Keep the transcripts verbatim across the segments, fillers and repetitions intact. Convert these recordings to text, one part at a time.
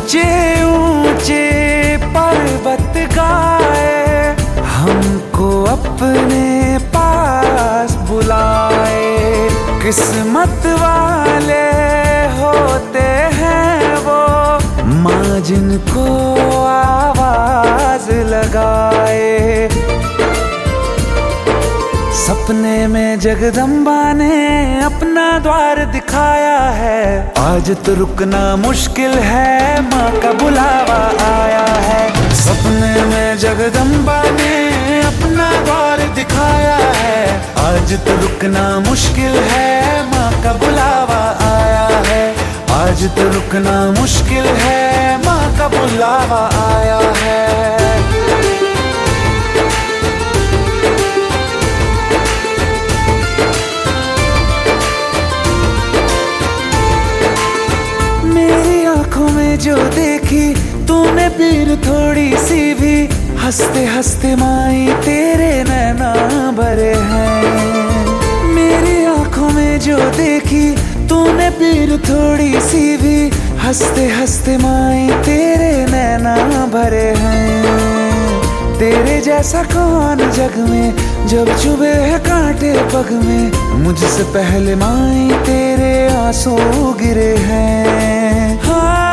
ऊंचे ऊंचे पर्वत गाए, हमको अपने पास बुलाए। किस्मत वाले होते हैं वो, माँ जिनको आवाज लगाए। सपने में जगदम्बा ने अपना द्वार दिखाया है, आज तो रुकना मुश्किल है, माँ का बुलावा आया है। सपने में जगदम्बा ने अपना द्वार दिखाया है, आज तो रुकना मुश्किल है, माँ का बुलावा आया है। आज तो रुकना मुश्किल है, माँ का बुलावा आया है। आंखों में जो देखी तूने पीर थोड़ी सी भी, हंसते हंसते माई तेरे नैना भरे हैं। मेरी आंखों में जो देखी तूने पीर थोड़ी सी भी, हंसते हंसते माई तेरे नैना भरे हैं। तेरे जैसा कौन जग में, जब चुभे है कांटे पग में, मुझसे पहले माई तेरे आंसू गिरे हैं। हाँ,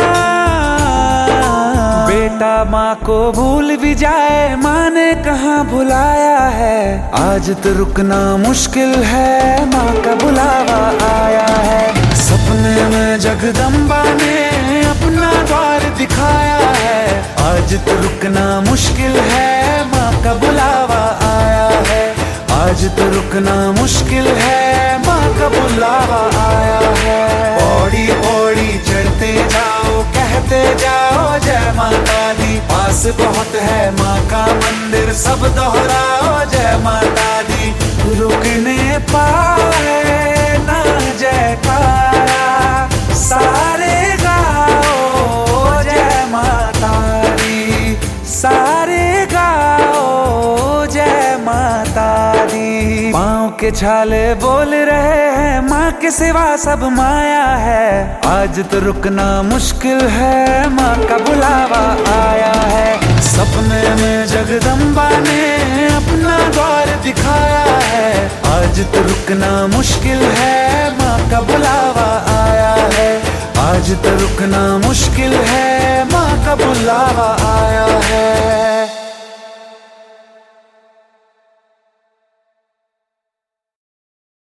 बेटा माँ को भूल भी जाए, माँ ने कहाँ भुलाया है, आज तो रुकना मुश्किल है, माँ का बुलावा आया है। सपने में जगदम्बा ने अपना द्वार दिखाया है, आज तो रुकना मुश्किल है, माँ का बुलावा आया है। आज तो रुकना मुश्किल है, माँ का बुलावा आया है। पौड़ी पौड़ी चढ़ते जाओ, कहते जाओ जय माता दी, पास बहुत है माँ का मंदिर, सब दोहराओ जय माता दी। रुकने पाए ना जयकारा, सारे गाओ जय माता दी, सारे गाओ जय माता दी। पाँव के छाले बोल रहे हैं, माँ के सिवा सब माया है, आज तो रुकना मुश्किल है, माँ का बुलावा आया है। सपने में जगदम्बा ने अपना द्वार दिखाया है, आज तो रुकना मुश्किल है, माँ का बुलावा आया है। आज तो रुकना मुश्किल है, माँ का बुलावा